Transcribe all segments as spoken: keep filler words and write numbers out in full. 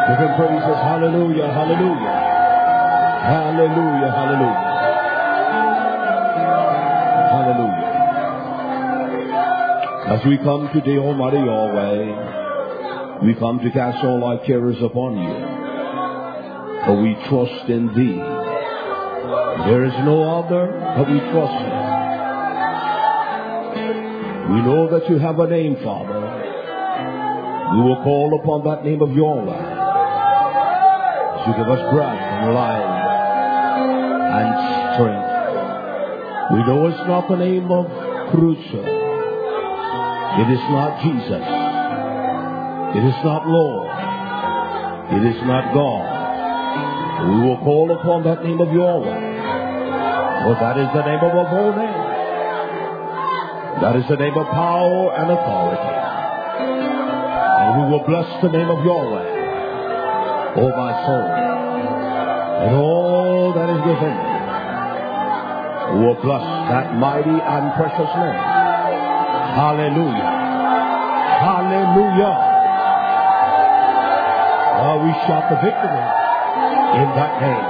Give him praises. Hallelujah, hallelujah. Hallelujah, hallelujah. Hallelujah. As we come today, Almighty Yahweh, we come to cast all our cares upon you, for we trust in thee. There is no other, but we trust you. We know that you have a name, Father. We will call upon that name of Yahweh to give us breath and life and strength. We know it's not the name of Crusoe. It is not Jesus. It is not Lord. It is not God. We will call upon that name of Yahweh, for that is the name above all names. That is the name of power and authority. And we will bless the name of Yahweh, O my soul, and all that is within me. We will bless that mighty and precious name. Hallelujah. Hallelujah. Oh, we shout the victory in that name.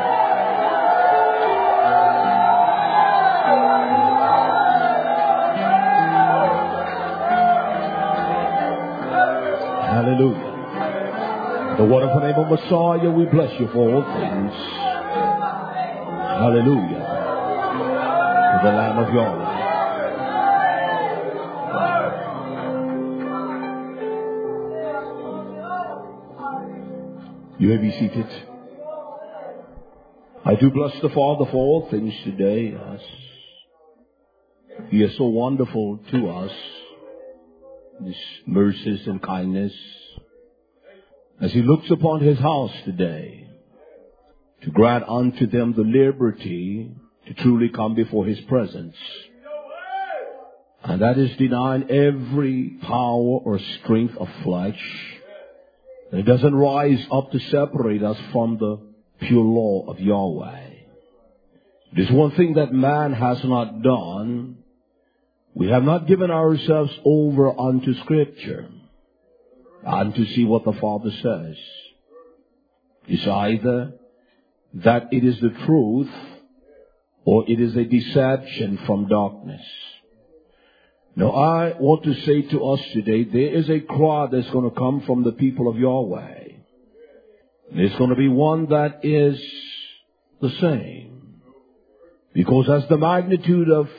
Hallelujah. The wonderful name of Messiah, we bless you for all things. Hallelujah. To the Lamb of Yahweh. You may be seated. I do bless the Father for all things today. Yes. He is so wonderful to us. His mercies and kindness. As He looks upon His house today, to grant unto them the liberty to truly come before His presence. And that is denying every power or strength of flesh. It doesn't rise up to separate us from the pure law of Yahweh. It is one thing that man has not done. We have not given ourselves over unto Scripture and to see what the Father says. It's either that it is the truth or it is a deception from darkness. Now, I want to say to us today, there is a cry that's going to come from the people of Yahweh. There's going to be one that is the same. Because as the magnitude of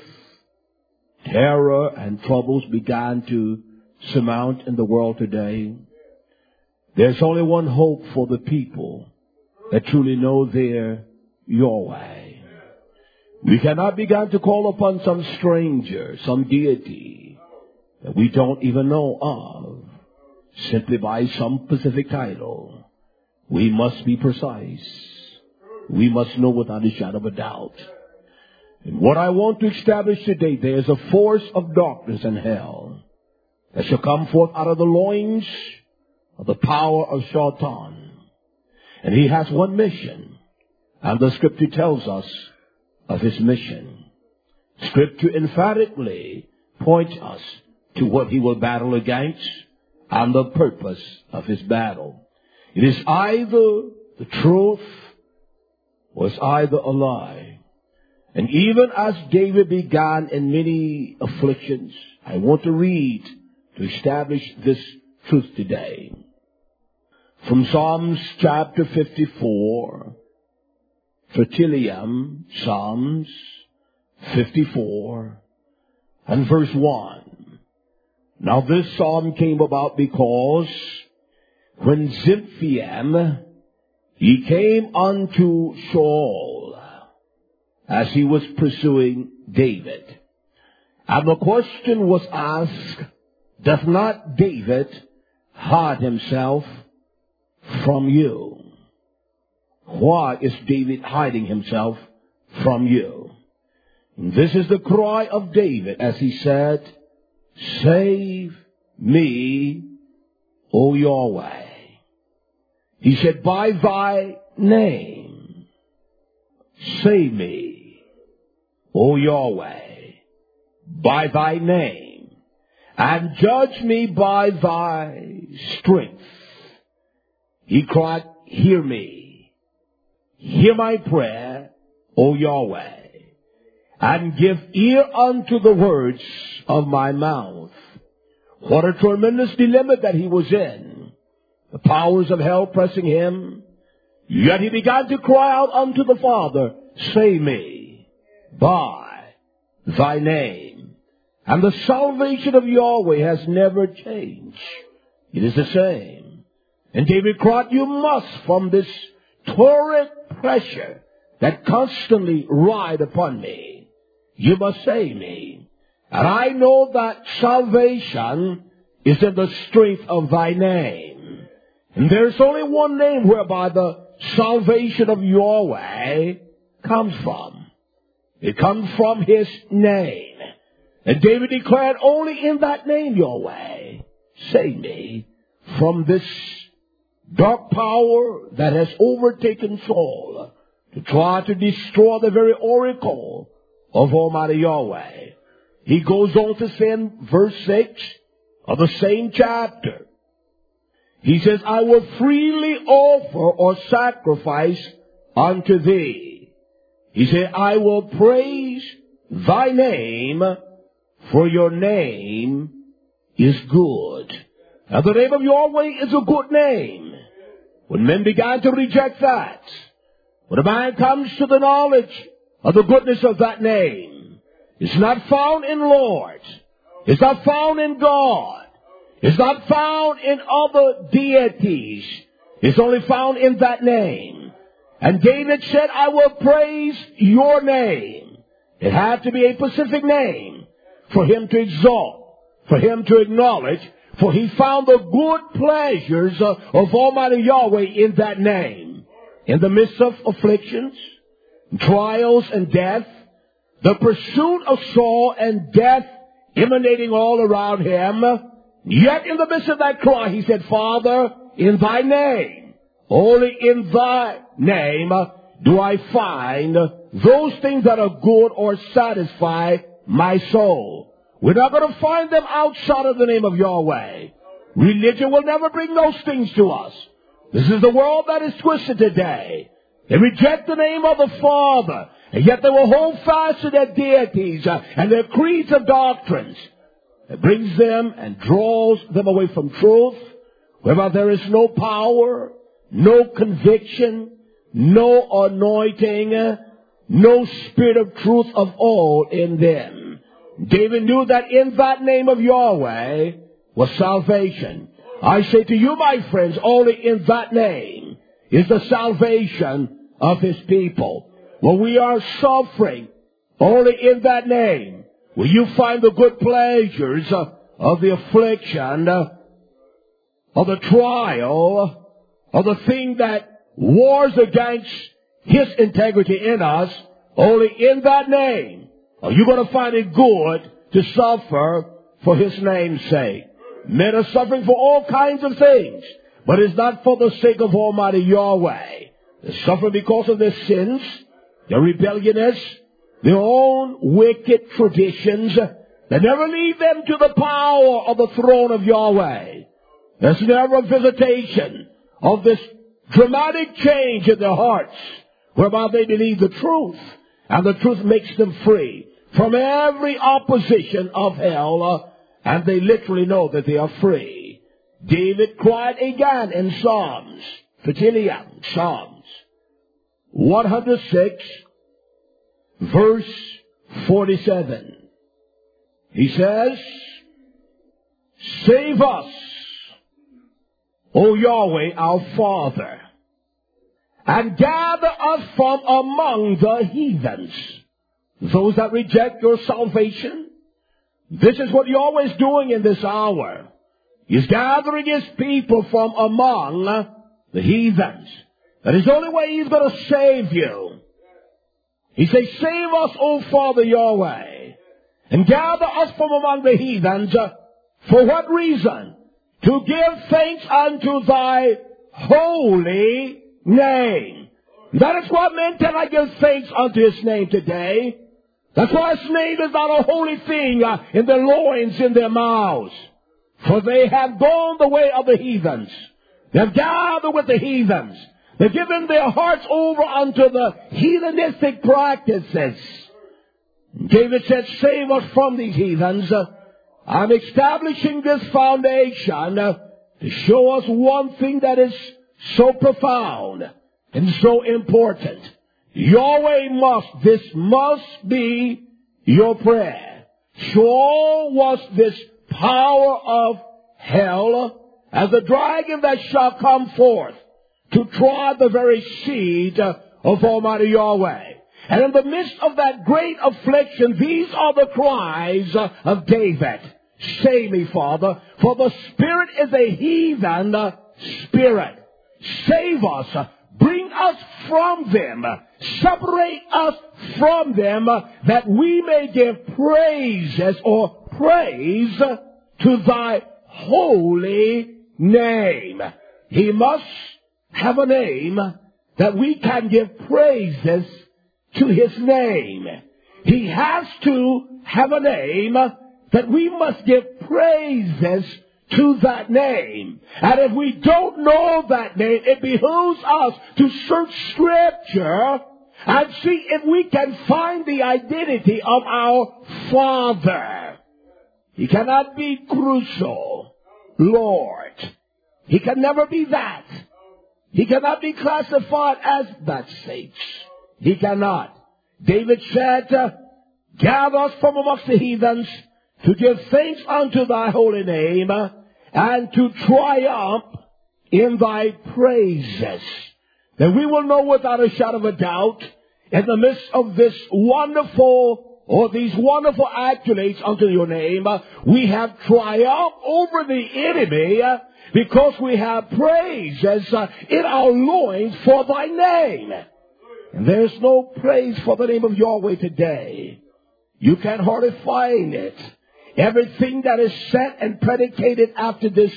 terror and troubles began to surmount in the world today, there's only one hope for the people that truly know their Yahweh. We cannot begin to call upon some stranger, some deity that we don't even know of, simply by some specific title. We must be precise. We must know without a shadow of a doubt. And what I want to establish today, there is a force of darkness and hell that shall come forth out of the loins of the power of Shaitan. And he has one mission. And the Scripture tells us of his mission. Scripture emphatically points us to what he will battle against and the purpose of his battle. It is either the truth or it's either a lie. And even as David began in many afflictions, I want to read to establish this truth today. From Psalms chapter fifty-four, Fertilium, Psalms fifty-four, and verse one. Now this psalm came about because when Zimphiam, he came unto Saul, as he was pursuing David. And the question was asked, doth not David hide himself from you? Why is David hiding himself from you? And this is the cry of David as he said, save me, O Yahweh. He said, by thy name, save me, O Yahweh, by thy name, and judge me by thy strength. he cried, hear me. Hear my prayer, O Yahweh, and give ear unto the words of my mouth. What a tremendous dilemma that he was in. The powers of hell pressing him. Yet he began to cry out unto the Father, save me by thy name. And the salvation of Yahweh has never changed. It is the same. And David cried, you must, from this torrent pressure that constantly ride upon me, you must save me. And I know that salvation is in the strength of thy name. And there's only one name whereby the salvation of Yahweh comes from. It comes from his name. And David declared, only in that name, Yahweh, save me from this dark power that has overtaken Saul to try to destroy the very oracle of Almighty Yahweh. He goes on to say in verse six of the same chapter, he says, I will freely offer or sacrifice unto thee. He said, I will praise thy name, for your name is good. Now the name of Yahweh is a good name. When men began to reject that, when a man comes to the knowledge of the goodness of that name, it's not found in Lord. It's not found in God. It's not found in other deities. It's only found in that name. And David said, I will praise your name. It had to be a specific name for him to exalt, for him to acknowledge, for he found the good pleasures of, of Almighty Yahweh in that name. In the midst of afflictions, trials, and death, the pursuit of Saul and death emanating all around him, yet in the midst of that cry, he said, Father, in thy name, only in thy name do I find those things that are good or satisfy my soul. We're not going to find them outside of the name of Yahweh. Religion will never bring those things to us. This is the world that is twisted today. They reject the name of the Father, and yet they will hold fast to their deities uh, and their creeds of doctrines. It brings them and draws them away from truth, whereby there is no power, no conviction, no anointing, uh, no spirit of truth of all in them. David knew that in that name of Yahweh was salvation. I say to you, my friends, only in that name is the salvation of his people. When we are suffering, only in that name will you find the good pleasures of the affliction, of the trial, of the thing that wars against his integrity in us. Only in that name are you going to find it good to suffer for his name's sake. Men are suffering for all kinds of things, but it's not for the sake of Almighty Yahweh. They suffer because of their sins, their rebelliousness, their own wicked traditions that never lead them to the power of the throne of Yahweh. There's never a visitation of this dramatic change in their hearts, whereby they believe the truth, and the truth makes them free from every opposition of hell, uh, and they literally know that they are free. David cried again in Psalms, Fitilium, Psalms one hundred six, verse forty-seven. He says, save us, O Yahweh, our Father, and gather us from among the heathens, those that reject your salvation. This is what Yahweh is doing in this hour. He's gathering his people from among the heathens. That is the only way he's going to save you. He says, save us, O Father Yahweh, and gather us from among the heathens. For what reason? To give thanks unto thy holy name. That is why men cannot give thanks unto his name today. That's why his name is not a holy thing uh, in their loins, in their mouths. For they have gone the way of the heathens. They've gathered with the heathens. They've given their hearts over unto the heathenistic practices. David said, save us from these heathens. I'm establishing this foundation to show us one thing that is so profound and so important. Yahweh must, this must be your prayer. So was this power of hell as the dragon that shall come forth to try the very seed of Almighty Yahweh. And in the midst of that great affliction, these are the cries of David. Save me, Father, for the spirit is a heathen spirit. Save us. Bring us from them. Separate us from them, that we may give praises or praise to thy holy name. He must have a name that we can give praises to his name. He has to have a name that we must give praises to that name. And if we don't know that name, it behooves us to search Scripture and see if we can find the identity of our Father. He cannot be Crusoe, Lord. He can never be that. He cannot be classified as that saints. He cannot. David said, uh, gather us from amongst the heathens to give thanks unto thy holy name uh, and to triumph in thy praises. Then we will know without a shadow of a doubt, in the midst of this wonderful or these wonderful accolades unto your name, uh, we have triumphed over the enemy uh, because we have praises uh, in our loins for thy name. And there's no praise for the name of Yahweh today. You can hardly find it. Everything that is set and predicated after this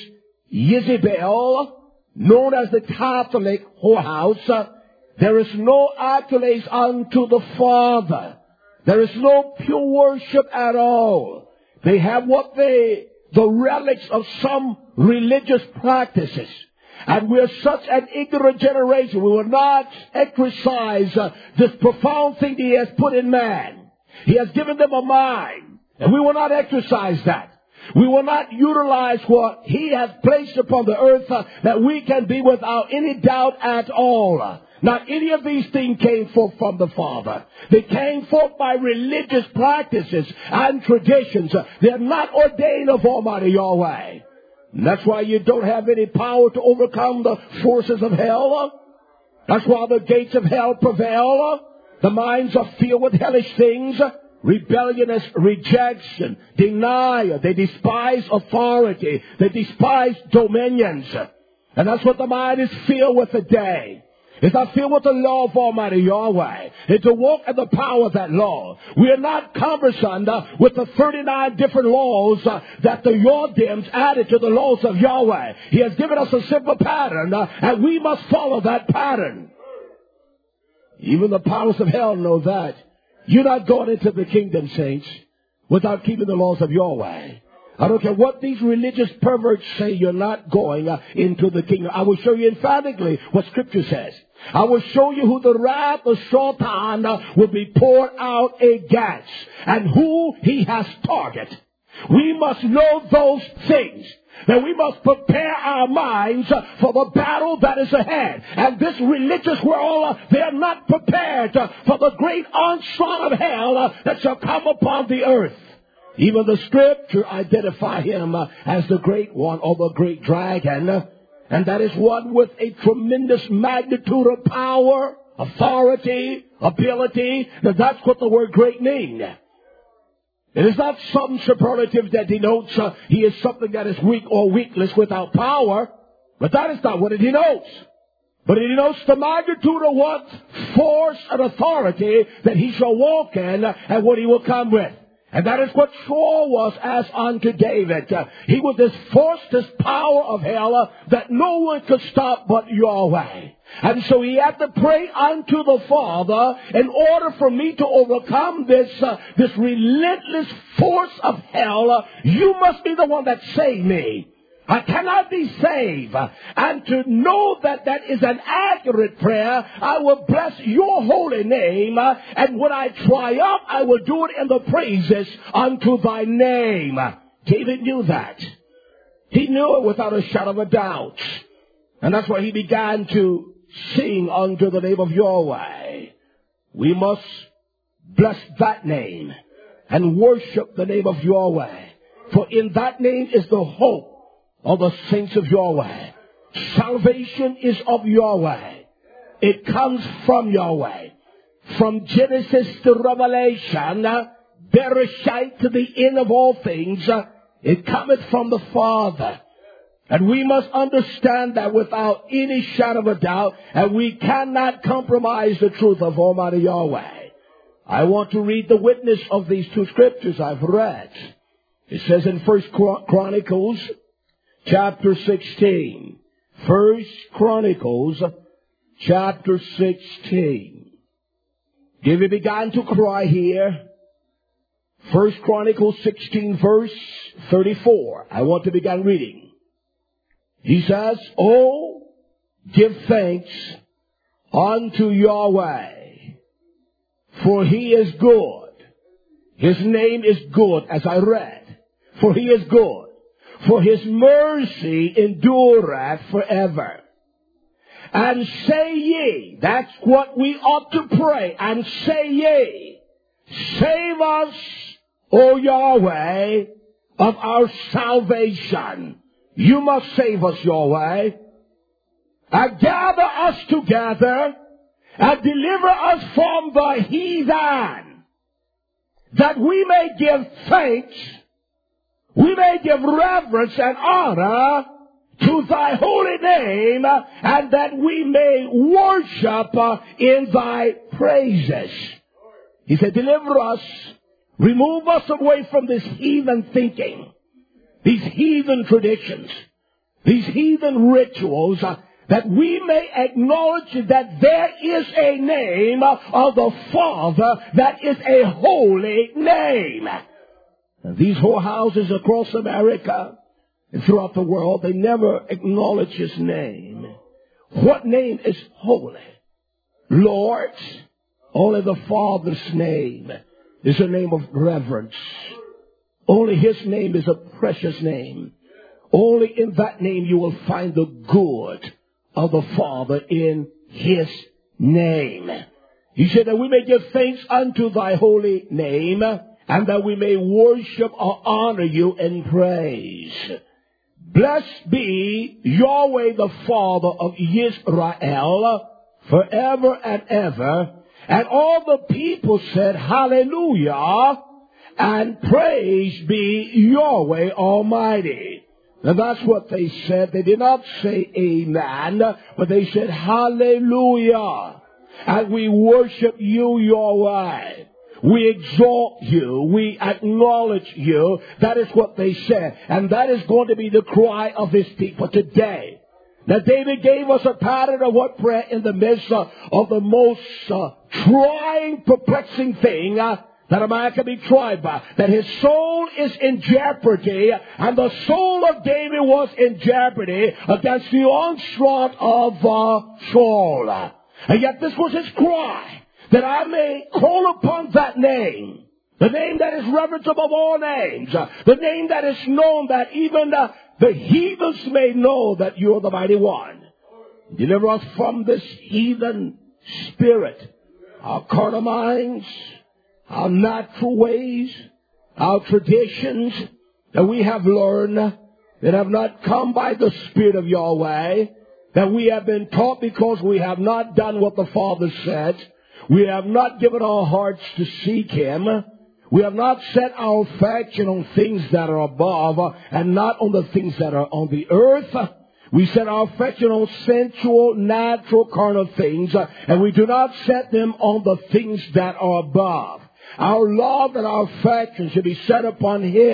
Jezebel, known as the Catholic whorehouse, uh, there is no accolades unto the Father. There is no pure worship at all. They have what they, the relics of some religious practices. And we're such an ignorant generation. We will not exercise uh, this profound thing He has put in man. He has given them a mind. And we will not exercise that. We will not utilize what He has placed upon the earth uh, that we can be without any doubt at all. Not any of these things came forth from the Father. They came forth by religious practices and traditions. Uh, they're not ordained of Almighty Yahweh. And that's why you don't have any power to overcome the forces of hell. That's why the gates of hell prevail. The minds are filled with hellish things. Rebellionist rejection, denial. They despise authority. They despise dominions. And that's what the mind is filled with today. It's not filled with the law of Almighty Yahweh. It's to walk in the power of that law. We are not conversant uh, with the thirty-nine different laws uh, that the Yordims added to the laws of Yahweh. He has given us a simple pattern, uh, and we must follow that pattern. Even the powers of hell know that. You're not going into the kingdom, saints, without keeping the laws of Yahweh. I don't care what these religious perverts say, you're not going uh, into the kingdom. I will show you emphatically what Scripture says. I will show you who the wrath of Satan uh, will be poured out against and who he has targeted. We must know those things. That we must prepare our minds uh, for the battle that is ahead. And this religious world, uh, they are not prepared uh, for the great onslaught of hell uh, that shall come upon the earth. Even the Scripture identify him uh, as the great one or the great dragon. Uh, and that is one with a tremendous magnitude of power, authority, ability. Now that's what the word great means. It is not some superlative that denotes uh, he is something that is weak or weakless without power. But that is not what it denotes. But it denotes the magnitude of what force and authority that he shall walk in uh, and what he will come with. And that is what Saul was as unto David. Uh, he was this force, this power of hell uh, that no one could stop but Yahweh. And so he had to pray unto the Father in order for me to overcome this uh, this relentless force of hell. Uh, you must be the one that saved me. I cannot be saved. And to know that that is an accurate prayer, I will bless your holy name. And when I triumph, I will do it in the praises unto thy name. David knew that. He knew it without a shadow of a doubt. And that's why he began to sing unto the name of Yahweh. We must bless that name and worship the name of Yahweh. For in that name is the hope of the saints of Yahweh. Salvation is of Yahweh. It comes from Yahweh. From Genesis to Revelation, Bereshit to the end of all things, it cometh from the Father. And we must understand that without any shadow of a doubt, and we cannot compromise the truth of Almighty Yahweh. I want to read the witness of these two scriptures I've read. It says in First Chronicles, chapter sixteen. First Chronicles, chapter sixteen. David began to cry here. First Chronicles sixteen, verse thirty-four. I want to begin reading. He says, "Oh, give thanks unto Yahweh, for he is good. His name is good," as I read. For he is good. For his mercy endureth forever. And say ye, that's what we ought to pray. And say ye, save us, O Yahweh, of our salvation. You must save us, Yahweh. And gather us together and deliver us from the heathen, that we may give thanks, we may give reverence and honor to thy holy name, and that we may worship in thy praises. He said, deliver us, remove us away from this heathen thinking, these heathen traditions, these heathen rituals, that we may acknowledge that there is a name of the Father that is a holy name. And these whorehouses across America and throughout the world, they never acknowledge his name. What name is holy? Lord, only the Father's name is a name of reverence. Only his name is a precious name. Only in that name you will find the good of the Father in his name. He said that we may give thanks unto thy holy name, and that we may worship or honor you in praise. Blessed be Yahweh the Father of Israel forever and ever. And all the people said, hallelujah, and praise be Yahweh Almighty. And that's what they said. They did not say amen, but they said hallelujah. And we worship you, Yahweh. We exalt you. We acknowledge you. That is what they said. And that is going to be the cry of his people today. Now, David gave us a pattern of what prayer in the midst uh, of the most uh, trying, perplexing thing uh, that a man can be tried by. That his soul is in jeopardy, and the soul of David was in jeopardy against the onslaught of uh, Saul. And yet this was his cry, that I may call upon that name, the name that is reverence above all names, uh, the name that is known, that even uh, the heathens may know that you are the mighty one. Deliver us from this heathen spirit, our carnal minds, our natural ways, our traditions that we have learned that have not come by the Spirit of Yahweh, that we have been taught because we have not done what the Father said. We have not given our hearts to seek him. We have not set our affection on things that are above and not on the things that are on the earth. We set our affection on sensual, natural, carnal things, and we do not set them on the things that are above. Our love and our affection should be set upon him.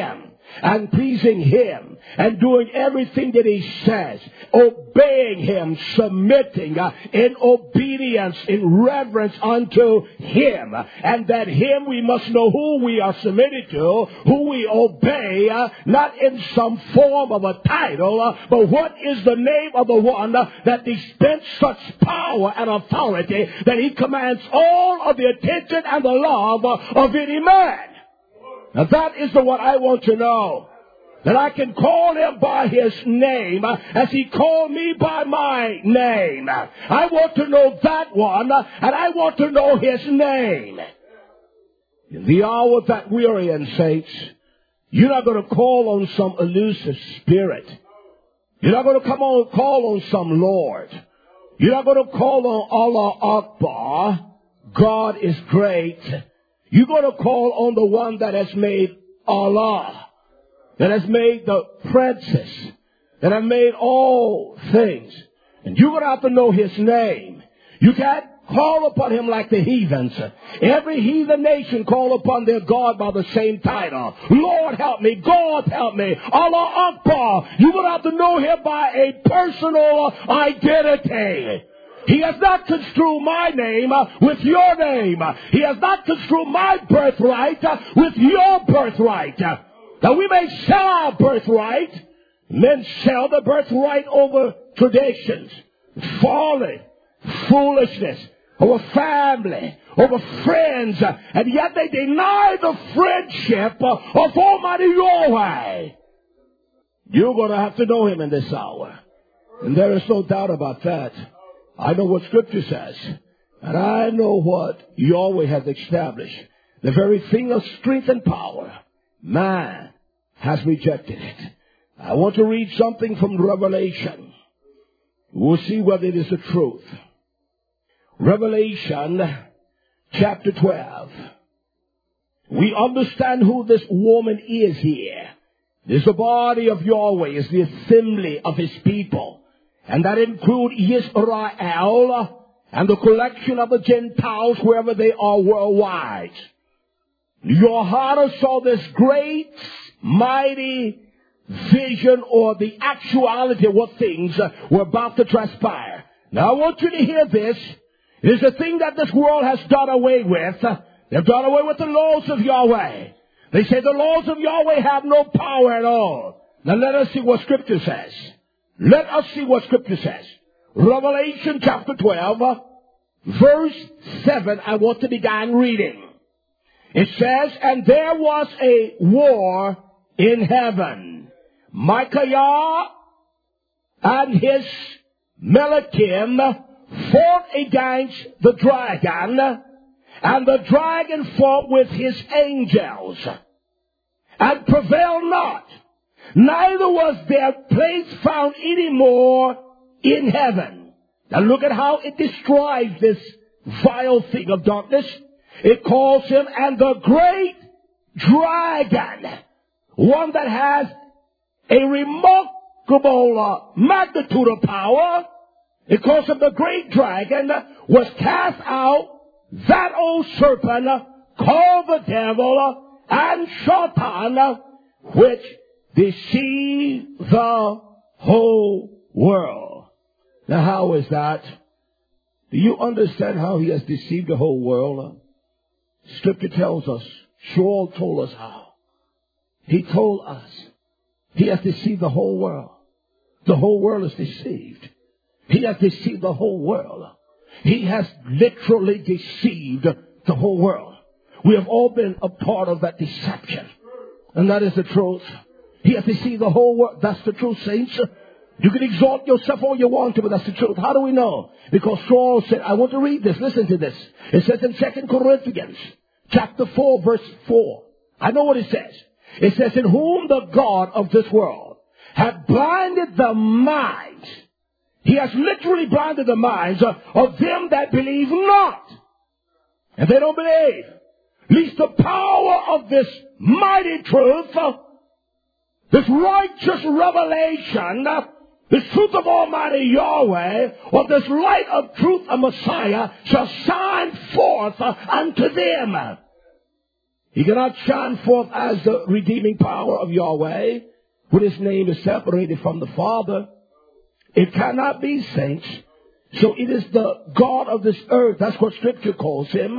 and pleasing Him and doing everything that He says, obeying Him, submitting uh, in obedience, in reverence unto Him. And that Him we must know who we are submitted to, who we obey, uh, not in some form of a title, uh, but what is the name of the one uh, that dispensed such power and authority that He commands all of the attention and the love uh, of any man. Now that is the one I want to know. That I can call Him by His name uh, as He called me by my name. I want to know that one, uh, and I want to know His name. In the hour that we are in, saints, you're not going to call on some elusive spirit. You're not going to come on call on some Lord. You're not going to call on Allah Akbar. God is great. You're going to call on the one that has made Allah, that has made the princess, that has made all things. And you're going to have to know His name. You can't call upon Him like the heathens. Every heathen nation call upon their God by the same title. Lord help me. God help me. Allah Akbar. You're going to have to know Him by a personal identity. He has not construed my name uh, with your name. He has not construed my birthright uh, with your birthright. Uh, Now we may sell our birthright. Men sell the birthright over traditions, folly, foolishness, over family, over friends, uh, and yet they deny the friendship uh, of Almighty Yahweh. You're going to have to know Him in this hour. And there is no doubt about that. I know what Scripture says. And I know what Yahweh has established. The very thing of strength and power. Man has rejected it. I want to read something from Revelation. We'll see whether it is the truth. Revelation chapter twelve. We understand who this woman is here. This is the body of Yahweh. It's the assembly of His people. And that includes Israel and the collection of the Gentiles wherever they are worldwide. Yohana saw this great, mighty vision or the actuality of what things were about to transpire. Now I want you to hear this. It is a thing that this world has done away with. They've done away with the laws of Yahweh. They say the laws of Yahweh have no power at all. Now let us see what Scripture says. Let us see what Scripture says. Revelation chapter twelve, verse seven, I want to begin reading. It says, and there was a war in heaven. Michael and his Melachim fought against the dragon, and the dragon fought with his angels, and prevailed not. Neither was their place found any more in heaven. Now look at how it describes this vile thing of darkness. It calls him, and the great dragon, one that has a remarkable uh, magnitude of power. It calls him the great dragon, was cast out, that old serpent called the devil and Satan, which deceive the whole world. Now how is that? Do you understand how he has deceived the whole world? Scripture tells us, Joel told us how. He told us he has deceived the whole world. The whole world is deceived. He has deceived the whole world. He has literally deceived the whole world. We have all been a part of that deception. And that is the truth. He has deceived the whole world. That's the truth, saints. You can exalt yourself all you want to, but that's the truth. How do we know? Because Saul said, I want to read this. Listen to this. It says in Second Corinthians chapter four, verse four. I know what it says. It says, in whom the God of this world hath blinded the minds. He has literally blinded the minds of, of them that believe not. And they don't believe. Lest the power of this mighty truth, uh, this righteous revelation, uh, this truth of Almighty Yahweh, or this light of truth of Messiah, shall shine forth uh, unto them. He cannot shine forth as the redeeming power of Yahweh when his name is separated from the Father. It cannot be, saints. So it is the God of this earth. That's what Scripture calls him.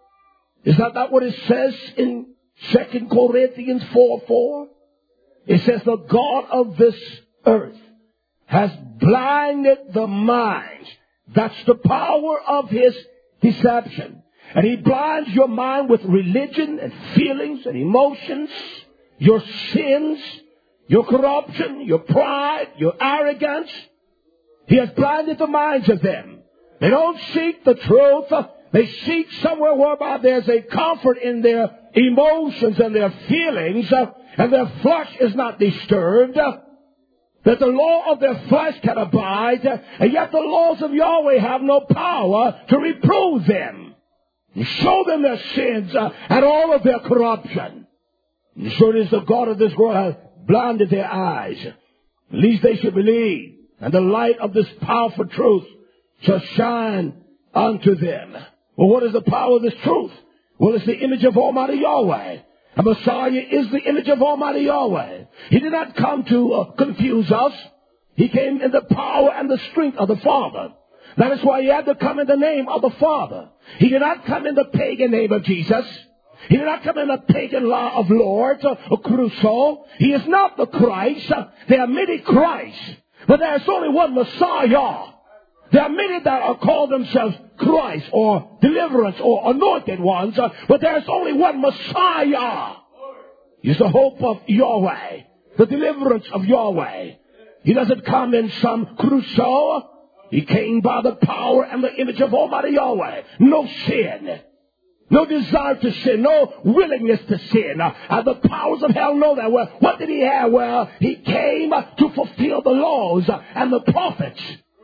Is that not what it says in Second Corinthians four four? It says the God of this earth has blinded the minds. That's the power of his deception. And he blinds your mind with religion and feelings and emotions, your sins, your corruption, your pride, your arrogance. He has blinded the minds of them. They don't seek the truth. They seek somewhere whereby there's a comfort in their emotions and their feelings, and their flesh is not disturbed, that the law of their flesh can abide, and yet the laws of Yahweh have no power to reprove them, and show them their sins uh, and all of their corruption. And so it is the God of this world has blinded their eyes, lest they should believe, and the light of this powerful truth shall shine unto them. Well, what is the power of this truth? Well, it's the image of Almighty Yahweh. A Messiah is the image of Almighty Yahweh. He did not come to uh, confuse us. He came in the power and the strength of the Father. That is why he had to come in the name of the Father. He did not come in the pagan name of Jesus. He did not come in the pagan law of Lord uh, or Crusoe. He is not the Christ. Uh, there are many Christs, but there is only one Messiah. There are many that are called themselves Christ or deliverance or anointed ones, uh, but there is only one Messiah. He's the hope of Yahweh, the deliverance of Yahweh. He doesn't come in some Crusoe. He came by the power and the image of Almighty Yahweh. No sin. No desire to sin. No willingness to sin. Uh, and the powers of hell know that. Well, what did he have? Well, he came uh, to fulfill the laws uh, and the prophets.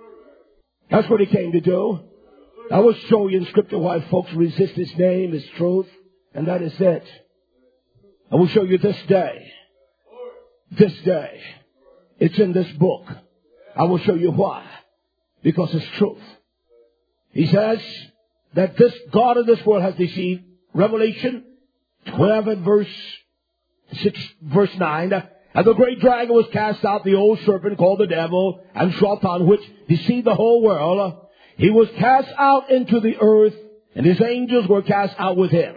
That's what he came to do. I will show you in Scripture why folks resist his name, his truth, and that is it. I will show you this day. This day. It's in this book. I will show you why. Because it's truth. He says that this God of this world has deceived. Revelation twelve and verse six, verse nine. And the great dragon was cast out, the old serpent called the devil and Satan, which deceived the whole world. He was cast out into the earth, and his angels were cast out with him.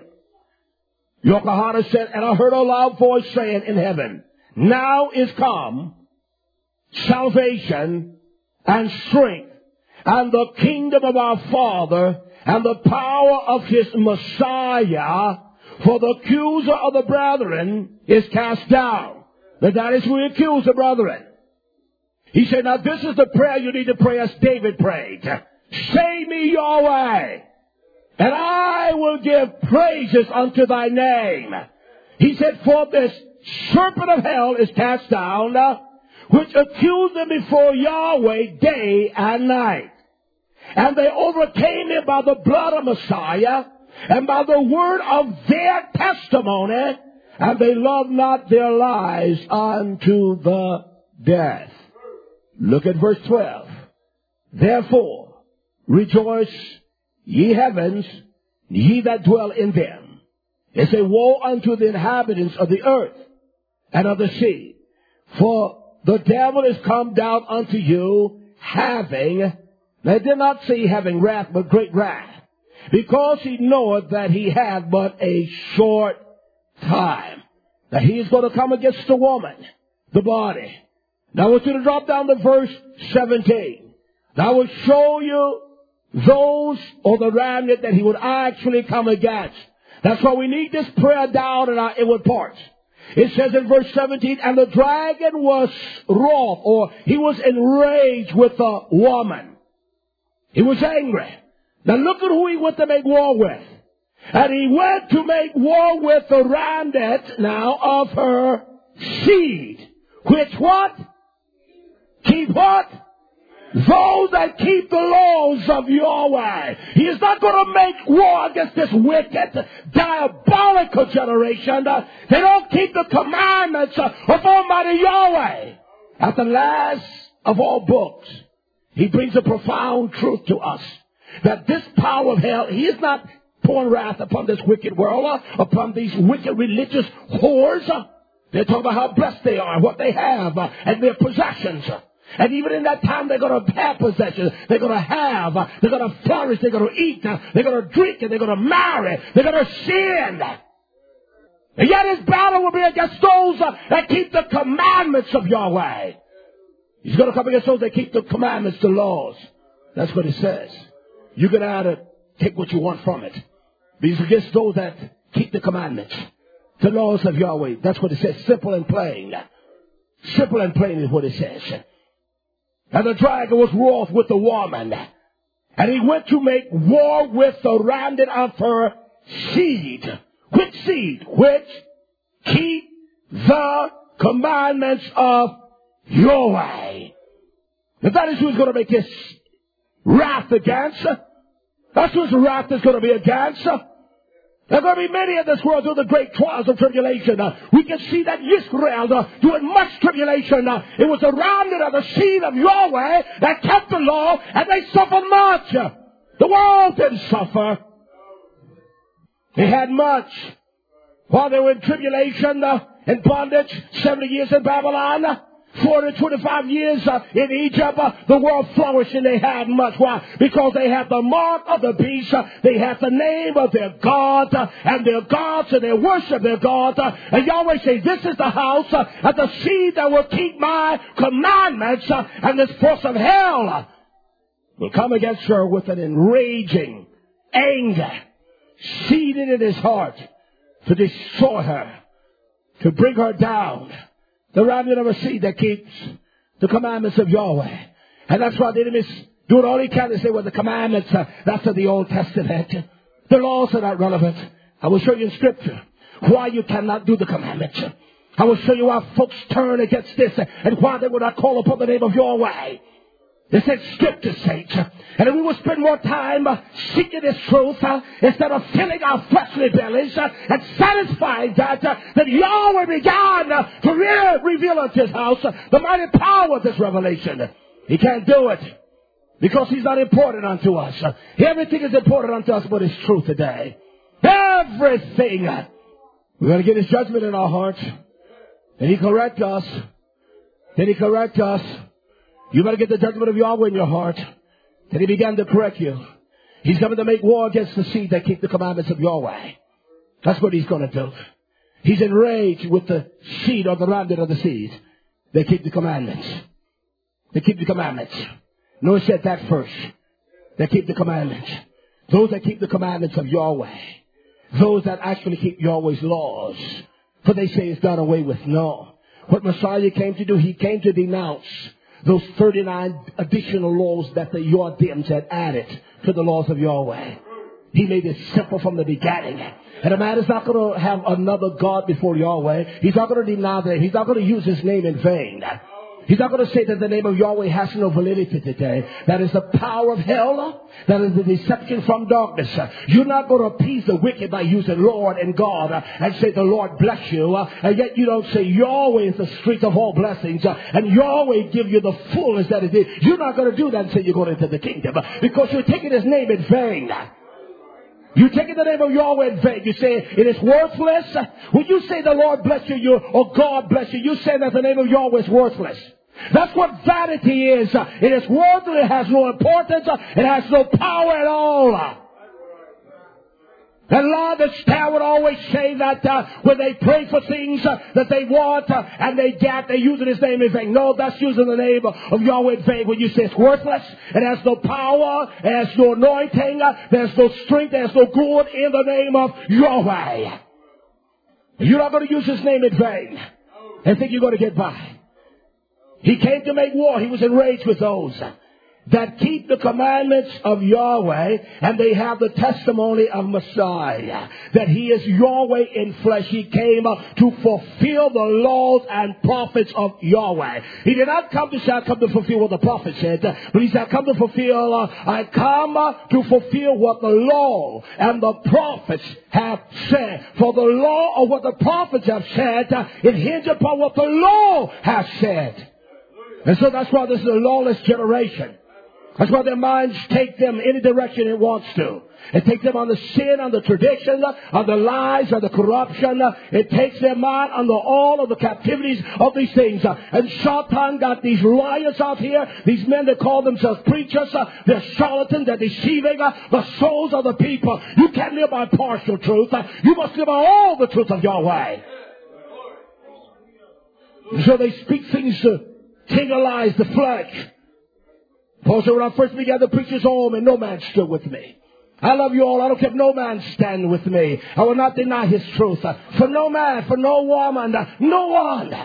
Yochanan said, and I heard a loud voice saying in heaven, now is come salvation and strength and the kingdom of our Father and the power of his Messiah, for the accuser of the brethren is cast down. But that is who he accused the brethren. He said, now this is the prayer you need to pray as David prayed. Save me, Yahweh, and I will give praises unto thy name. He said, for this serpent of hell is cast down, which accused them before Yahweh day and night. And they overcame him by the blood of Messiah and by the word of their testimony, and they loved not their lives unto the death. Look at verse twelve. Therefore, rejoice, ye heavens, ye that dwell in them. It say, woe unto the inhabitants of the earth and of the sea. For the devil is come down unto you, having, they did not say having wrath, but great wrath, because he knoweth that he hath but a short time. That he is going to come against the woman, the body. Now I want you to drop down to verse seventeen. Now I will show you those or the remnant that he would actually come against. That's why we need this prayer down in our inward parts. It says in verse seventeen, and the dragon was wroth, or he was enraged with the woman. He was angry. Now look at who he went to make war with. And he went to make war with the remnant now of her seed. Which what? Keep what? Those that keep the laws of Yahweh. He is not going to make war against this wicked, diabolical generation. They don't keep the commandments of Almighty Yahweh. At the last of all books, he brings a profound truth to us. That this power of hell, he is not pouring wrath upon this wicked world, uh, upon these wicked religious whores. Uh, they're talking about how blessed they are, what they have, uh, and their possessions. Uh, and even in that time, they're going to have possessions. They're going to have. Uh, they're going to flourish. They're going to eat. Uh, they're going to drink. And they're going to marry. They're going to sin. And yet his battle will be against those uh, that keep the commandments of Yahweh. He's going to come against those that keep the commandments, the laws. That's what it says. You're going to have to take what you want from it. But he's against those that keep the commandments, the laws of Yahweh. That's what it says. Simple and plain. Simple and plain is what it says. And the dragon was wroth with the woman. And he went to make war with the remnant of her seed. Which seed? Which keep the commandments of Yahweh. If that is who he's going to make his wrath against, that's whose wrath is going to be against. There are going to be many in this world through the great trials of tribulation. Uh, we can see that Israel, uh, doing much tribulation, uh, it was around it of the seed of Yahweh that kept the law, and they suffered much. The world didn't suffer. They had much. While they were in tribulation, uh, in bondage, seventy years in Babylon, uh, four hundred twenty-five years uh, in Egypt, uh, the world flourished and they had much. Why? Because they had the mark of the beast. Uh, they had the name of their God uh, and their gods, and they worship their God. Uh, and Yahweh says, this is the house uh, of the seed that will keep my commandments, uh, and this force of hell uh, will come against her with an enraging anger, seated in his heart to destroy her, to bring her down. The remnant of a seed that keeps the commandments of Yahweh. And that's why the enemy's doing all he can to say, well, the commandments, uh, that's of the Old Testament. The laws are not relevant. I will show you in Scripture why you cannot do the commandments. I will show you why folks turn against this and why they will not call upon the name of Yahweh. They said Scripture, saints. And if we will spend more time uh, seeking this truth uh, instead of filling our fleshly bellies uh, and satisfying that, uh, that Yahweh began uh, to re- reveal unto his house uh, the mighty power of this revelation. He can't do it because he's not important unto us. Uh, everything is important unto us but his truth today. Everything. We're going to get his judgment in our hearts. And he correct us. Then he correct us. You better get the judgment of Yahweh in your heart. Then he began to correct you. He's coming to make war against the seed that keep the commandments of Yahweh. That's what he's going to do. He's enraged with the seed or the remnant of the seed. They keep the commandments. They keep the commandments. No, it said that first. They keep the commandments. Those that keep the commandments of Yahweh. Those that actually keep Yahweh's laws. For they say it's done away with. No. What Messiah came to do, he came to denounce those thirty-nine additional laws that the Yardims had added to the laws of Yahweh. He made it simple from the beginning. And a man is not going to have another God before Yahweh. He's not going to deny that. He's not going to use his name in vain. He's not going to say that the name of Yahweh has no validity today. That is the power of hell. That is the deception from darkness. You're not going to appease the wicked by using Lord and God and say the Lord bless you. And yet you don't say Yahweh is the strength of all blessings. And Yahweh give you the fullness that it is. You're not going to do that until you go into the kingdom. Because you're taking his name in vain. You're taking the name of Yahweh in vain. You say it is worthless. When you say the Lord bless you, you or God bless you, you say that the name of Yahweh is worthless. That's what vanity is. It is worthless. It has no importance. It has no power at all. And Lord, the star would always say that uh, when they pray for things uh, that they want uh, and they get, they're using his name in vain. No, that's using the name of Yahweh in vain. When you say it's worthless, it has no power, it has no anointing, uh, there's no strength, there's no good in the name of Yahweh. You're not going to use his name in vain and think you're going to get by. He came to make war. He was enraged with those that keep the commandments of Yahweh, and they have the testimony of Messiah, that he is Yahweh in flesh. He came uh, to fulfill the laws and prophets of Yahweh. He did not come to say, I come to fulfill what the prophet said, but he said, I come to fulfill, uh, I come uh, to fulfill what the law and the prophets have said. For the law or what the prophets have said, uh, it hinges upon what the law has said. And so that's why this is a lawless generation. That's why their minds take them any direction it wants to. It takes them on the sin, on the tradition, on the lies, on the corruption. It takes their mind under all of the captivities of these things. And Satan got these liars out here, these men that call themselves preachers. They're charlatans, they're deceiving the souls of the people. You can't live by partial truth. You must live by all the truth of Yahweh. So they speak things to tingleize the flesh. Paul said, when I first began to preach his home, and no man stood with me. I love you all. I don't care if no man stand with me. I will not deny his truth. For no man, for no woman, no one.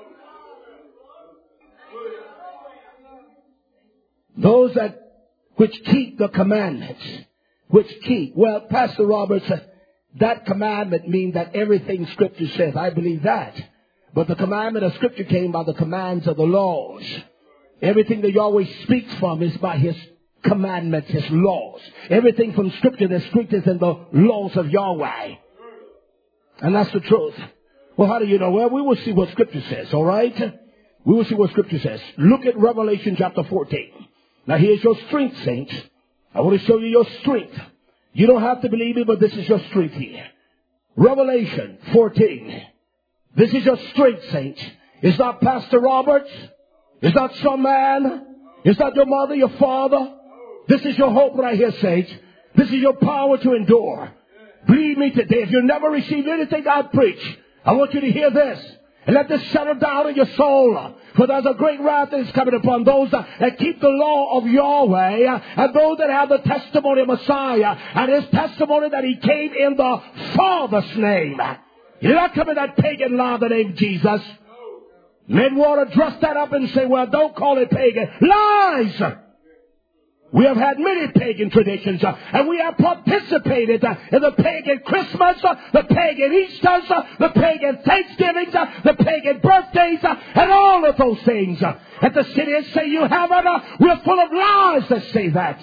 Those that which keep the commandments, which keep. Well, Pastor Roberts, that commandment means that everything Scripture says. I believe that. But the commandment of Scripture came by the commands of the laws. Everything that Yahweh speaks from is by his commandments, his laws. Everything from Scripture that's stricter than the laws of Yahweh. And that's the truth. Well, how do you know? Well, we will see what Scripture says, all right? We will see what Scripture says. Look at Revelation chapter fourteen. Now, here's your strength, saints. I want to show you your strength. You don't have to believe it, but this is your strength here. Revelation fourteen. This is your strength, saints. It's not Pastor Roberts. It's not some man. It's not your mother, your father. This is your hope right here, saints. This is your power to endure. Believe me today, if you never received anything I preach, I want you to hear this. And let this settle down in your soul. For there's a great wrath that is coming upon those that keep the law of Yahweh, and those that have the testimony of Messiah, and his testimony that he came in the Father's name. You're not coming that pagan law that named Jesus. Men want to dress that up and say, well, don't call it pagan. Lies! We have had many pagan traditions, uh, and we have participated uh, in the pagan Christmas, uh, the pagan Easters, uh, the pagan Thanksgivings, uh, the pagan birthdays, uh, and all of those things. Uh, and the cities say you haven't. Uh, we're full of lies that say that.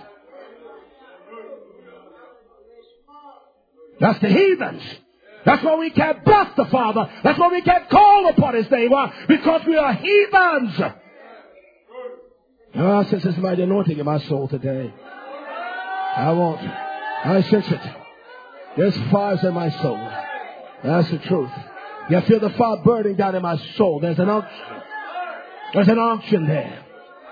That's the heathens. That's why we can't bless the Father. That's why we can't call upon his name. Why? Because we are heathens. Oh, I sense this mighty anointing in my soul today. I won't. I sense it. There's fires in my soul. That's the truth. You feel the fire burning down in my soul. There's an unction. There's an unction there.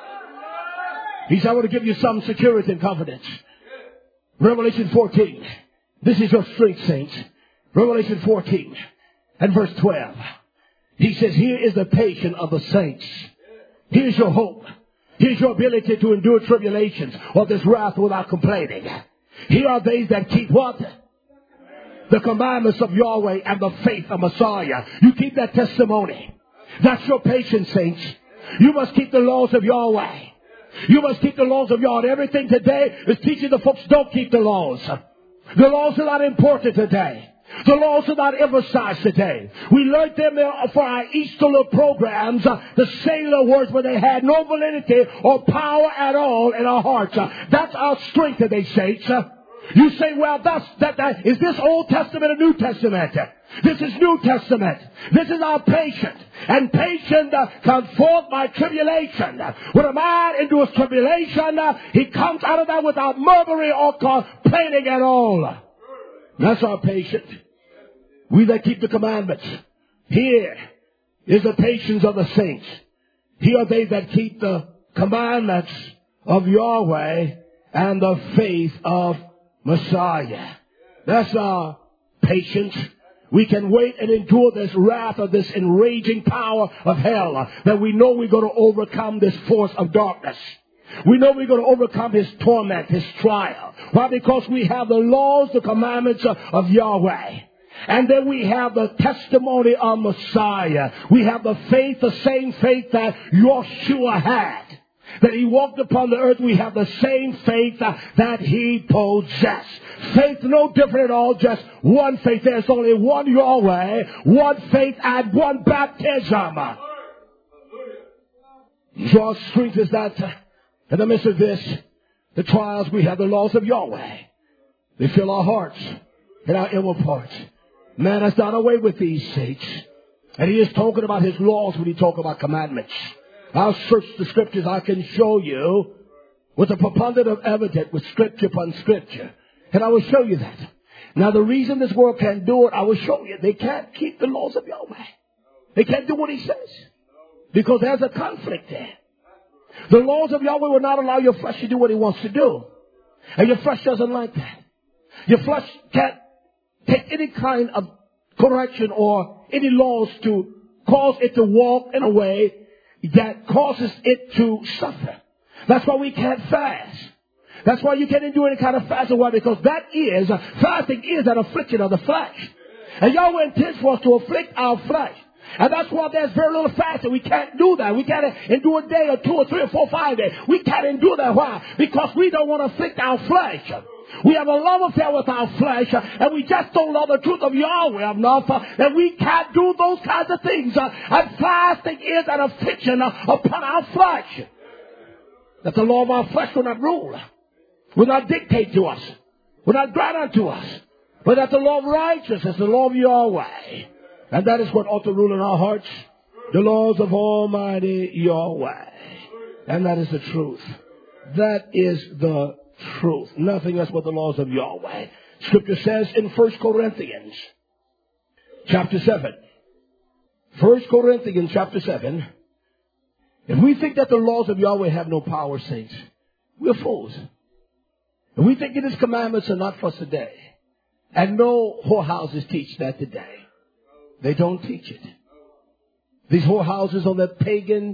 He said, I want to give you some security and confidence. Revelation fourteen. This is your strength, saints. Revelation fourteen and verse twelve. He says, here is the patience of the saints. Here's your hope. Here's your ability to endure tribulations or this wrath without complaining. Here are they that keep what? The commandments of Yahweh and the faith of Messiah. You keep that testimony. That's your patience, saints. You must keep the laws of Yahweh. You must keep the laws of Yahweh. Everything today is teaching the folks don't keep the laws. The laws are not important today. The laws are not emphasized today. We learned them for our Easter programs, uh, the sailor words where they had no validity or power at all in our hearts. Uh, that's our strength today, saints. Uh, you say, well, that's, that, that, is this Old Testament or New Testament? This is New Testament. This is our patience. And patience uh, comes forth by tribulation. When a man endures tribulation, uh, he comes out of that without murmuring or complaining at all. That's our patience. We that keep the commandments. Here is the patience of the saints. Here are they that keep the commandments of Yahweh and the faith of Messiah. That's our patience. We can wait and endure this wrath of this enraging power of hell, that we know we're going to overcome this force of darkness. We know we're going to overcome his torment, his trial. Why? Because we have the laws, the commandments of, of Yahweh. And then we have the testimony of Messiah. We have the faith, the same faith that Yeshua had. That he walked upon the earth. We have the same faith uh, that he possessed. Faith no different at all, just one faith. There's only one Yahweh, one faith, and one baptism. So our strength is that uh, in the midst of this, the trials, we have the laws of Yahweh. They fill our hearts and our inward parts. Man has done away with these saints. And he is talking about his laws when he talks about commandments. I'll search the scriptures. I can show you with a preponderance of evidence, with scripture upon scripture. And I will show you that. Now, the reason this world can't do it, I will show you. They can't keep the laws of Yahweh. They can't do what he says. Because there's a conflict there. The laws of Yahweh will not allow your flesh to do what he wants to do. And your flesh doesn't like that. Your flesh can't take any kind of correction or any laws to cause it to walk in a way that causes it to suffer. That's why we can't fast. That's why you can't do any kind of fasting. Why? Because that is, fasting is an affliction of the flesh. And Yahweh intends for us to afflict our flesh. And that's why there's very little fasting. We can't do that. We can't endure a day or two or three or four or five days. We can't endure that. Why? Because we don't want to afflict our flesh. We have a love affair with our flesh, and we just don't love the truth of Yahweh enough, and we can't do those kinds of things. And fasting is an affliction upon our flesh. That the law of our flesh will not rule, will not dictate to us, will not grant unto us, but that the law of righteousness, the law of Yahweh. And that is what ought to rule in our hearts, the laws of Almighty Yahweh. And that is the truth. That is the truth. Nothing else but the laws of Yahweh. Scripture says in First Corinthians chapter seven. First Corinthians chapter seven. If we think that the laws of Yahweh have no power, saints, we're fools. If we think that his commandments are not for us today, and no whorehouses teach that today. They don't teach it. These whorehouses on that pagan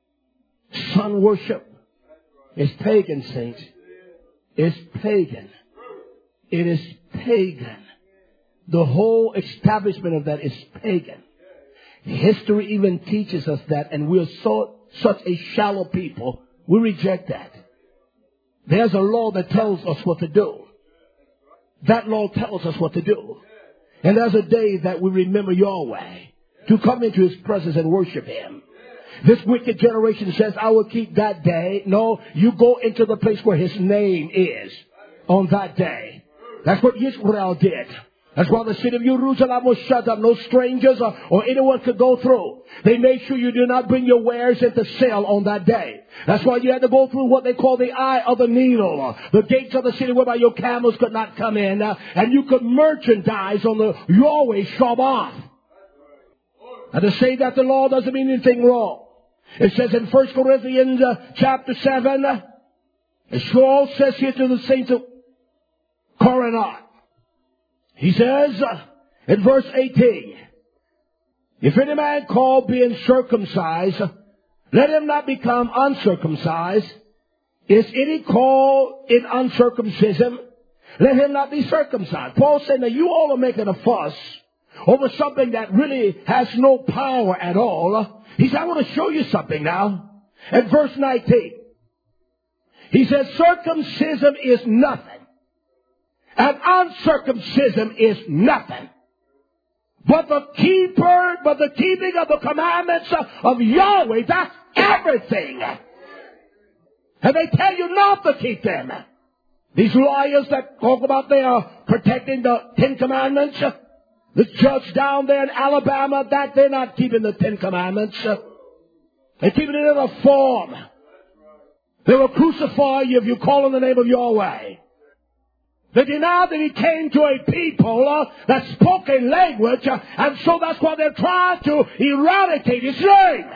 sun worship is pagan, saints. It's pagan. It is pagan. The whole establishment of that is pagan. History even teaches us that, and we're so such a shallow people, we reject that. There's a law that tells us what to do. That law tells us what to do. And there's a day that we remember Yahweh to come into his presence and worship him. This wicked generation says, I will keep that day. No, you go into the place where his name is on that day. That's what Israel did. That's why the city of Jerusalem was shut up. No strangers or, or anyone could go through. They made sure you do not bring your wares into sale on that day. That's why you had to go through what they call the eye of the needle. The gates of the city whereby your camels could not come in. Uh, and you could merchandise on the Yahweh Shabbat. And to say that the law doesn't mean anything wrong. It says in First Corinthians uh, chapter seven, uh, as Paul says here to the saints of Corinth, he says uh, in verse eighteen, if any man call being circumcised, let him not become uncircumcised. Is any call in uncircumcision? Let him not be circumcised. Paul said, now you all are making a fuss over something that really has no power at all. He said, I want to show you something now. At verse nineteen, he says, circumcision is nothing. And uncircumcision is nothing. But the keeper, but the keeping of the commandments of Yahweh, that's everything. And they tell you not to keep them. These lawyers that talk about they are protecting the Ten Commandments, the judge down there in Alabama, that they're not keeping the Ten Commandments. They're keeping it in a form. They will crucify you if you call on the name of Yahweh. They denied that he came to a people uh, that spoke a language, uh, and so that's why they're trying to eradicate his name.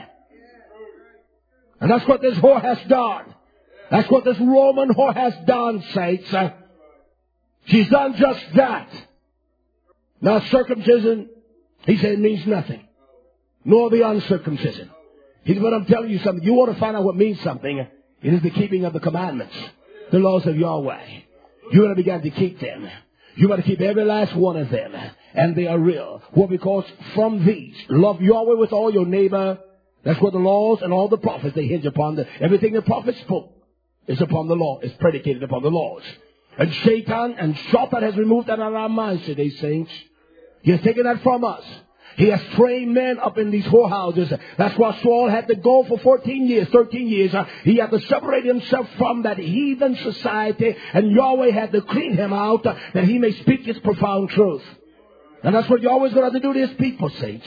And that's what this whore has done. That's what this Roman whore has done, saints. Uh, she's done just that. Now, circumcision, he said, means nothing. Nor the uncircumcision. He said, but I'm telling you something. You want to find out what means something. It is the keeping of the commandments, the laws of Yahweh. You're going to begin to keep them. You're going to keep every last one of them. And they are real. Well, because from these, love Yahweh with all your neighbor. That's what the laws and all the prophets, they hinge upon. The, everything the prophets spoke is upon the law, is predicated upon the laws. And Satan and Shaitan has removed that out of our minds today, saints. He has taken that from us. He has trained men up in these whorehouses. That's why Saul had to go for fourteen years, thirteen years. He had to separate himself from that heathen society. And Yahweh had to clean him out that he may speak his profound truth. And that's what Yahweh's going to have to do to his people, saints.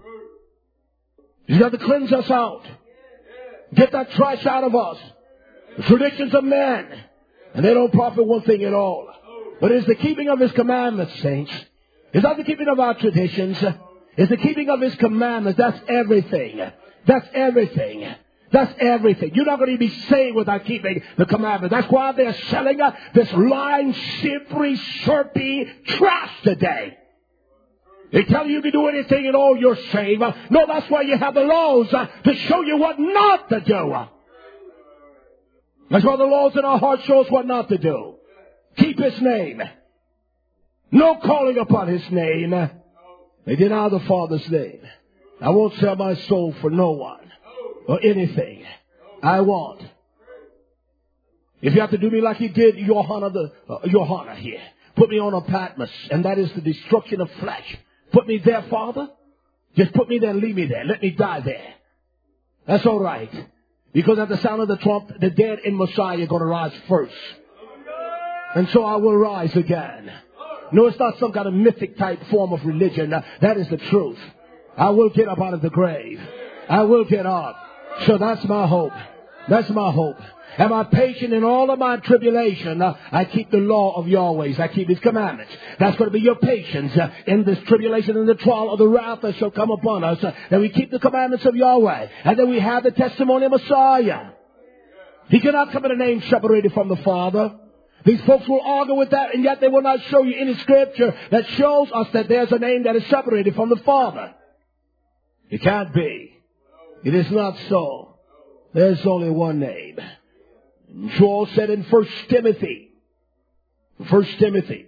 He's got to cleanse us out. Get that trash out of us. The traditions of men. And they don't profit one thing at all. But it's the keeping of His commandments, saints. It's not the keeping of our traditions. It's the keeping of His commandments. That's everything. That's everything. That's everything. You're not going to be saved without keeping the commandments. That's why they're selling uh, this lying, slippery, syrupy trash today. They tell you you can do anything and all you're saved. Uh, no, that's why you have the laws uh, to show you what not to do. Uh, that's why the laws in our heart show us what not to do. Keep His name. No calling upon His name. They deny the Father's name. I won't sell my soul for no one or anything I want. If you have to do me like He did Johanna, the, uh, Johanna here. Put me on a Patmos, and that is the destruction of flesh. Put me there, Father. Just put me there and leave me there. Let me die there. That's all right. Because at the sound of the trump, the dead in Messiah are going to rise first. And so I will rise again. No, it's not some kind of mythic type form of religion. Uh, that is the truth. I will get up out of the grave. I will get up. So that's my hope. That's my hope. Am I patient in all of my tribulation? Uh, I keep the law of Yahweh's. I keep His commandments. That's going to be your patience uh, in this tribulation and the trial of the wrath that shall come upon us. Uh, that we keep the commandments of Yahweh. And that we have the testimony of Messiah. He cannot come in a name separated from the Father. These folks will argue with that, and yet they will not show you any scripture that shows us that there's a name that is separated from the Father. It can't be. It is not so. There's only one name. Joel said in First Timothy, First Timothy,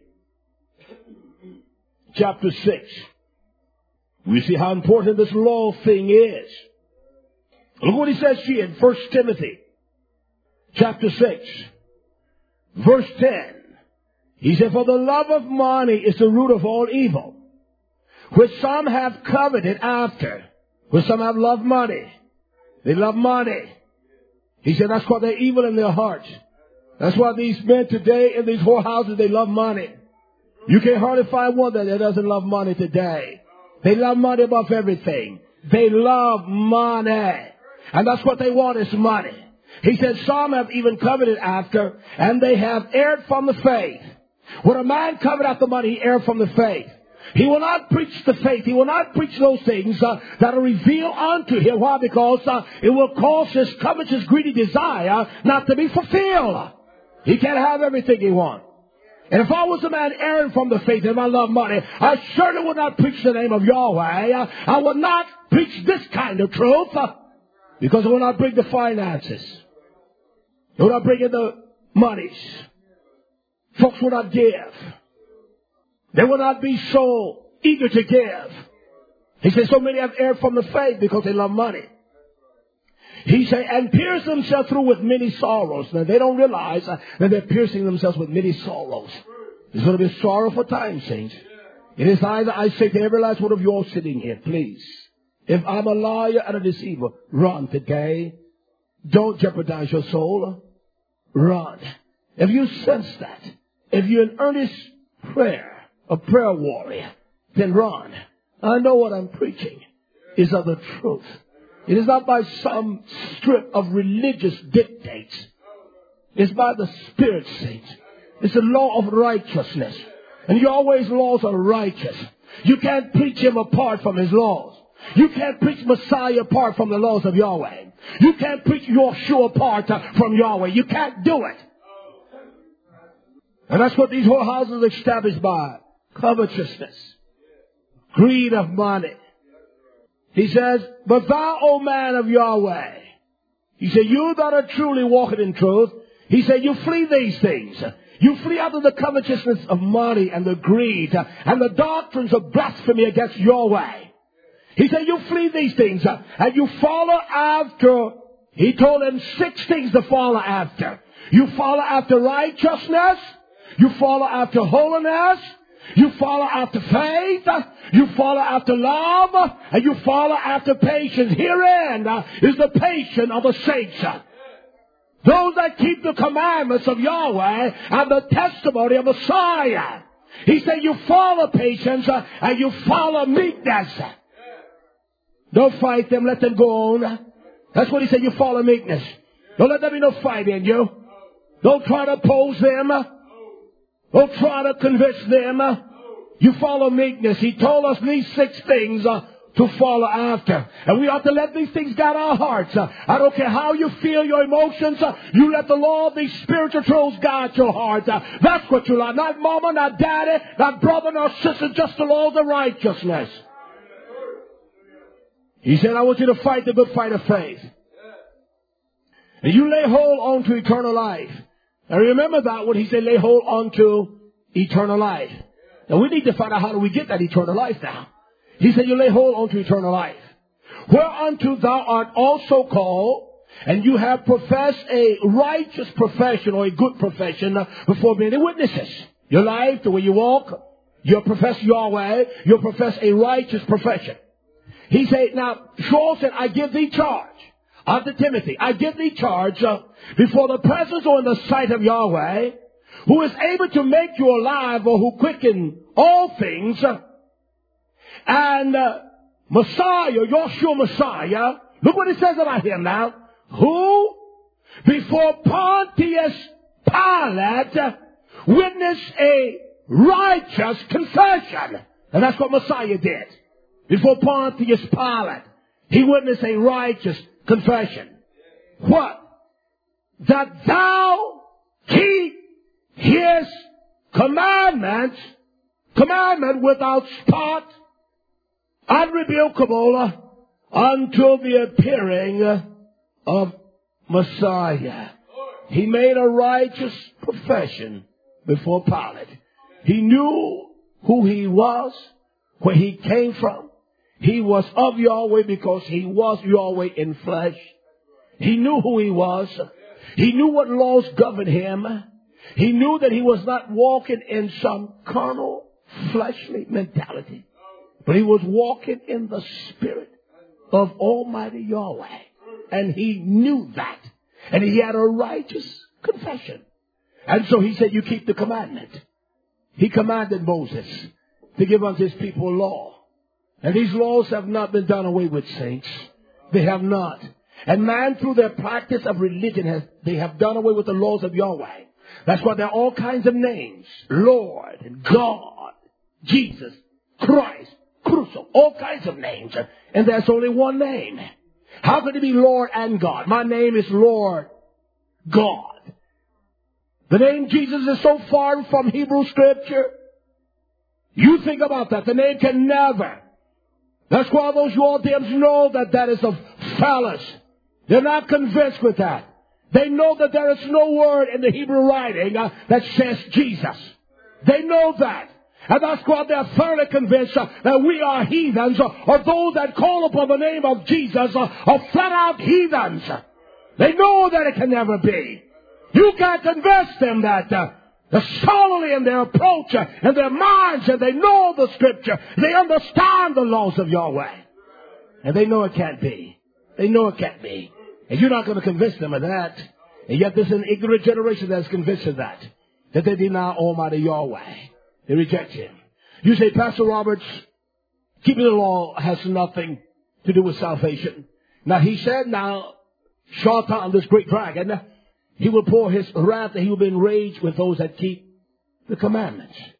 chapter six, we see how important this law thing is. Look what he says here in First Timothy, chapter six, verse ten. He said, for the love of money is the root of all evil, which some have coveted after, which some have loved money. They love money. He said that's why they're evil in their hearts. That's why these men today in these whorehouses, they love money. You can hardly find one that doesn't love money today. They love money above everything. They love money. And that's what they want is money. He said some have even coveted after, and they have erred from the faith. When a man coveted after money, he erred from the faith. He will not preach the faith. He will not preach those things uh, that are revealed unto him. Why? Because uh, it will cause his covetous, greedy desire not to be fulfilled. He can't have everything he wants. And if I was a man erring from the faith and I love money, I certainly would not preach the name of Yahweh. Uh, I would not preach this kind of truth uh, because it will not bring the finances. It will not bring in the monies. Folks will not give. They will not be so eager to give. He says so many have erred from the faith because they love money. He said, and pierce themselves through with many sorrows. Now they don't realize uh, that they're piercing themselves with many sorrows. It's going to be a sorrowful time, saints. It is either, I say to every last one of you all sitting here, please, if I'm a liar and a deceiver, run today. Don't jeopardize your soul. Run. If you sense that, if you're in earnest prayer, a prayer warrior, then run. I know what I'm preaching is of the truth. It is not by some strip of religious dictates. It's by the Spirit, saints. It's the law of righteousness. And Yahweh's laws are righteous. You can't preach Him apart from His laws. You can't preach Messiah apart from the laws of Yahweh. You can't preach Yahshua apart from Yahweh. You can't do it. And that's what these whorehouses are established by. Covetousness. Greed of money. He says, but thou, O man of Yahweh. He said, you that are truly walking in truth. He said, you flee these things. You flee out of the covetousness of money and the greed and the doctrines of blasphemy against Yahweh. He said, you flee these things and you follow after. He told them six things to follow after. You follow after righteousness. You follow after holiness. You follow after faith. You follow after love. And you follow after patience. Herein is the patience of the saints. Those that keep the commandments of Yahweh and the testimony of Messiah. He said you follow patience and you follow meekness. Don't fight them. Let them go on. That's what he said. You follow meekness. Don't let there be no fight in you. Don't try to oppose them. Don't try to convince them. You follow meekness. He told us these six things uh, to follow after. And we ought to let these things guide our hearts. Uh, I don't care how you feel, your emotions. Uh, you let the law of these spiritual truths guide your heart. Uh, that's what you like. Not mama, not daddy, not brother, nor sister, just the laws of righteousness. He said, I want you to fight the good fight of faith. And you lay hold on to eternal life. Now remember that when he said lay hold on to eternal life. Now we need to find out how do we get that eternal life now. He said you lay hold on to eternal life. Whereunto thou art also called, and you have professed a righteous profession or a good profession before many witnesses. Your life, the way you walk, you profess Yahweh, you profess a righteous profession. He said, now, Saul said, I give thee charge. Unto Timothy, I give thee charge uh, before the presence or in the sight of Yahweh, who is able to make you alive or who quicken all things, uh, and uh, Messiah, Yahshua Messiah, look what it says about him now, who before Pontius Pilate uh, witnessed a righteous confession. And that's what Messiah did. Before Pontius Pilate, he witnessed a righteous confession. What? That thou keep his commandments, commandment without spot, unrebukable, until the appearing of Messiah. He made a righteous profession before Pilate. He knew who he was, where he came from. He was of Yahweh because he was Yahweh in flesh. He knew who he was. He knew what laws governed him. He knew that he was not walking in some carnal, fleshly mentality, but he was walking in the spirit of Almighty Yahweh. And he knew that. And he had a righteous confession. And so he said, you keep the commandment. He commanded Moses to give unto his people law. And these laws have not been done away with, saints. They have not. And man, through their practice of religion, has they have done away with the laws of Yahweh. That's why there are all kinds of names. Lord, and God, Jesus, Christ, Crusoe, all kinds of names. And there's only one name. How could it be Lord and God? My name is Lord God. The name Jesus is so far from Hebrew scripture. You think about that. The name can never. That's why those Judeans know that that is a phallus. They're not convinced with that. They know that there is no word in the Hebrew writing uh, that says Jesus. They know that. And that's why they're thoroughly convinced uh, that we are heathens, uh, or those that call upon the name of Jesus uh, are flat out heathens. They know that it can never be. You can't convince them that uh, they're solidly in their approach uh, and their minds, and they know the scripture. They understand the laws of Yahweh. And they know it can't be. They know it can't be. And you're not going to convince them of that. And yet there's an ignorant generation that's convinced of that. That they deny Almighty Yahweh. They reject Him. You say, Pastor Roberts, keeping the law has nothing to do with salvation. Now he said, now, Shaitan, this great dragon, he will pour his wrath and he will be enraged with those that keep the commandments.